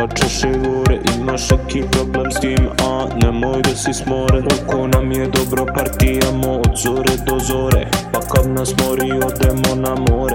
pa češe gore. Imaš neki problem s tim, a nemoj da si smoren. Oko nam je dobro, partijamo od zore do zore, pa kad nas mori odemo na more.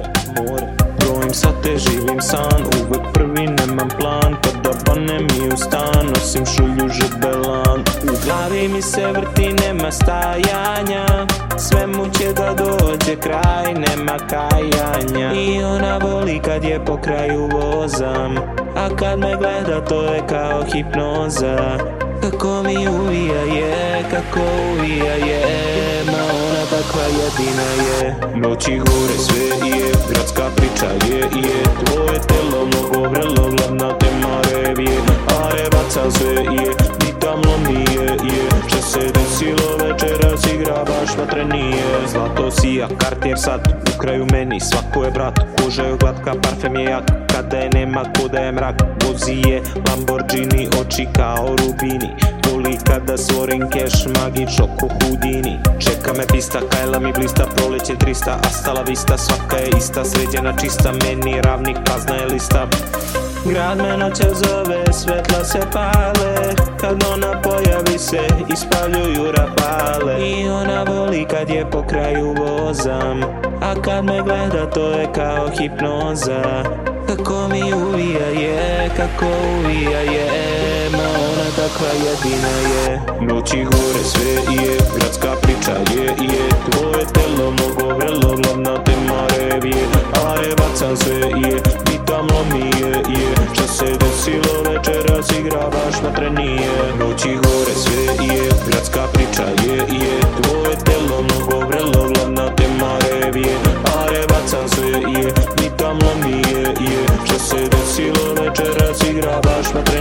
Brojim sate, živim san, uvek prvi, nemam plan. Kada banem i u stan, nosim šulju žebelan. U glavi mi se vrti, nema stajanja, svemu će da dođe kraj, nema kajanja. I ona voli kad je po kraju vozam, a kad me gleda to je kao hipnoza. Kako mi uvija je, kako uvija je, ma ona takva jedina je. Noći gore sve je, gradska priča je. Tvoje telo mnogo vrelo, glavna tema rev je. Are baca sve je, ni tamno nije. Što se desilo večeras, igra baš vatrenije. Zlato sija, Cartier sad, u kraju meni svako je brat. Koža je glatka, parfem je jak, kada je nema koda je mrak. Vozi je Lamborghini, oči kao rubini. Voli kada stvorim keš, magično ko Houdini. Čeka me pista, kajla mi blista, proleće 300, hasta la vista, svaka je ista, sređena čista, meni ravnik, prazna je lista. Grad me noće zove, svetla se pale, kad ona pojavi se, ispaljuju rapale. I ona voli kad je po kraju vozam, a kad me gleda to je kao hipnoza. Kako mi uvija je, kako uvija je, ma ona takva jedina je. Noći gore sve je, gradska priča je. Tvoje telo mnogo vrelo, glavna tema rev je. Are bacam sve je, ni tamno nije. Što se desilo večeras, igra baš vatrenije. Noći gore sve je, gradska priča je. Tvoje telo mnogo vrelo, glavna tema rev je. Are bacam sve je, ni tamno nije. Što se desilo večeras, igra baš vatrenije.